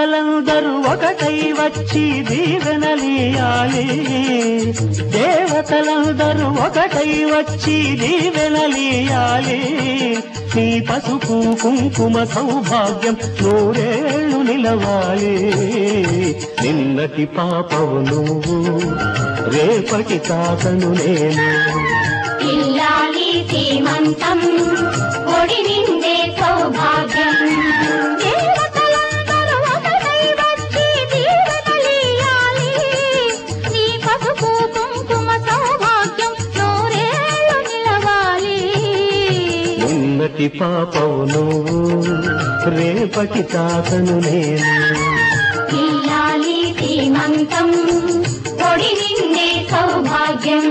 దేవతలందరూ ఒకటై వచ్చి దీవెనలియాలి దేవతలందరూ ఒకటై వచ్చి దీవెనలియాలి నీ పసుపు కుంకుమ సౌభాగ్యం నూరేళ్లు నిలవాలి నిన్నటి పాపవు నువ్వు రేపటి తాతను నేను ఇల్లాలి సీమంతం ఒడి నిండే సౌభాగ్యం దేవతలందరూ ఒకటై వచ్చి దీవెనలియాలి నీ పసుపు కుంకుమ సౌభాగ్యం నూరేళ్లు నిలవాలి నిన్నటి పాపవు నువ్వు రేపటి తాతను నేను ఇల్లాలి సీమంతం ఒడి నిండే సౌభాగ్యం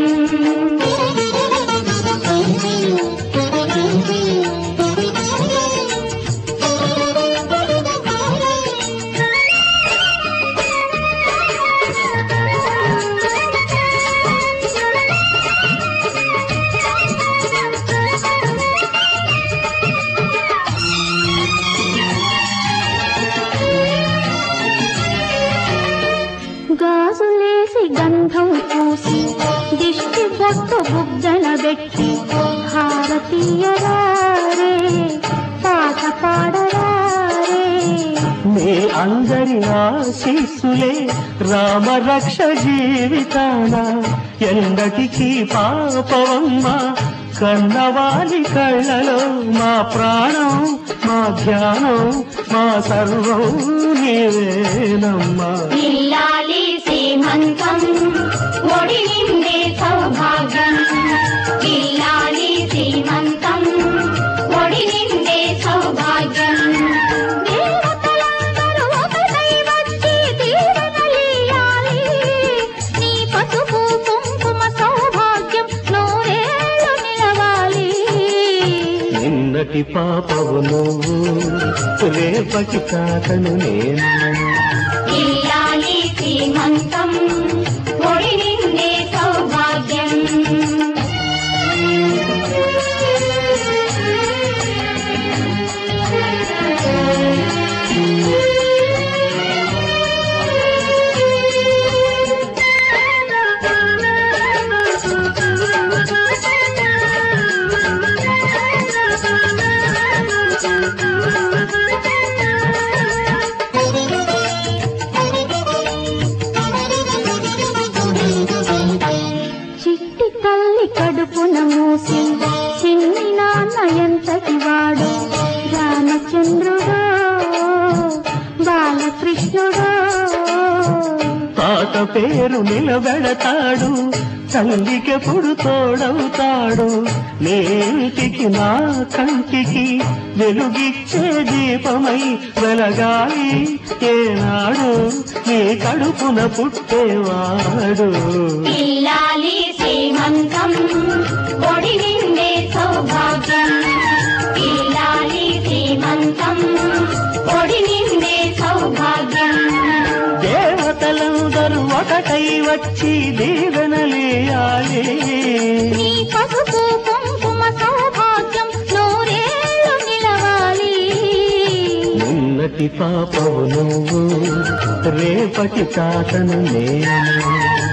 గాజులేసి గంధం పూసి దిష్టి బొట్టు బుగ్గన పెట్టి భారతీయరారే పాట పాడరారే మీ అందరి ఆశీస్సులే రామరక్ష జీవితాన ఎందటికి పాపవమ్మ కన్నవాలి కళ్ళలో మా ప్రాణం మా ధ్యానం మా సర్వం నీవేనమ్మా ఇల్లాలి సీమంతం ఒడి నిండే సౌభాగ్యం ఇల్లాలి సీమంతం ఒడి నిండే సౌభాగ్యం దేవతలందరూ ఒకటై వచ్చి దీవెనలియాలి నీ పసుపు కుంకుమ సౌభాగ్యం నూరేళ్లు నిలవాలి నిన్నటి పాపవు నువ్వు రేపటి తాతను నేను ఇల్లాలి సీమంతం ఒడి నిండే సౌభాగ్యం చిట్టి తల్లి కడుపున మూసి చిన్ని నాన్న ఎంతటి వాడు రామచంద్రుడో బాలకృష్ణుడో తాత పేరు నిలబెడతాడు తల్లికెప్పుడు తోడవుతాడు నేటికి నా కంటికి వెలుగిచ్చే దీపమై వెలగాలి ఏనాడు నీ కడుపున పుట్టేవాడు ఇల్లాలి సీమంతం ఒడి నిండే సౌభాగ్యం ఇల్లాలి సీమంతం ఒడి నిండే సౌభాగ్యం దేవతలందరూ ఒకటై వచ్చి దీవెనలియాలి నీ పసుపు కుంకుమ సౌభాగ్యం నూరేళ్లు నిలవాలి నిన్నటి పాపవు నువ్వు రేపటి తాతను నేను